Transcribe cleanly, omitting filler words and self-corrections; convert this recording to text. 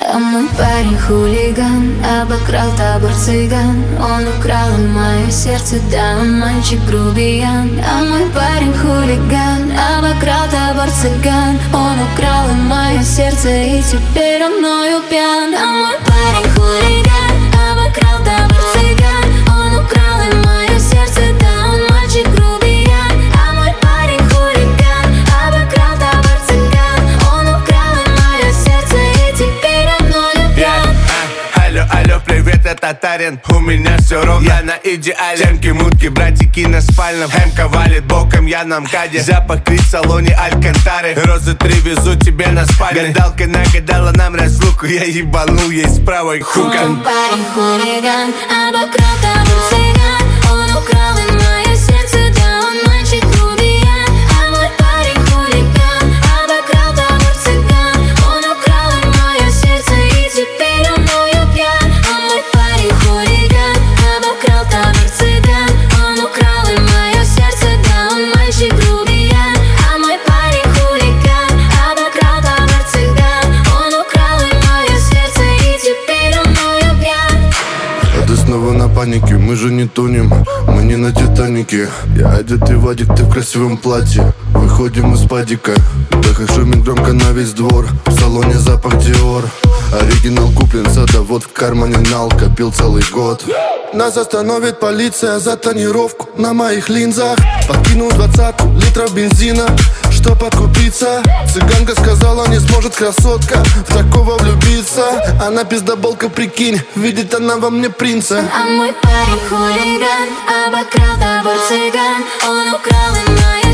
А мой парень хулиган, обокрал табор цыган. Он украл и мое сердце, да, он мальчик грубиян. А мой парень хулиган, обокрал табор цыган. Он украл и мое сердце, и теперь он мною пьян. А мой парень хулиган, обокрал табор цыган. Он украл и мое сердце, да, он мальчик грубиян. А мой парень хулиган, обокрал табор цыган. Он украл и мое сердце, и теперь он мною пьян. Алло, алло, привет, это татарин. У меня все ровно, я на идеале. Темки, мутки, братики на спальном. Эмка валит боком, я на МКАДе. Запах крит в салоне Алькантары. Розы 3 везу тебе на спальный. Гадалка нагадала нам разлуку. Я ебанул ей с правой хуком. Мой парень хулиган, обокрал табор цыган. Он украл и мое сердце, да, он мальчик грубиян. А мой парень хулиган, обокрал табор цыган. Он украл и мое сердце, и теперь он мною пьян. А мой парень хулиган, обокрал табор цыган. Он украл и мое сердце, да, он мальчик грубиян. А мой парень хулиган, обокрал табор цыган. Он украл и мое сердце, и теперь он мною пьян. А ты снова на панике, мы же не тонем, мы не на Титанике. Я одетый Вадик, ты в красивом платье. Выходим из падика, Бэха шумит громко на весь двор. В салоне запах Диор. Оригинал куплен, садовод в кармане налка, пил целый год. Нас остановит полиция за тонировку на моих линзах. Подкинул 20 литров бензина, чтоб откупиться. Цыганка сказала, не сможет красотка в такого влюбиться. Она пиздоболка, прикинь, видит она во мне принца. А мой парень хулиган, обокрал табор цыган. Он украл и мое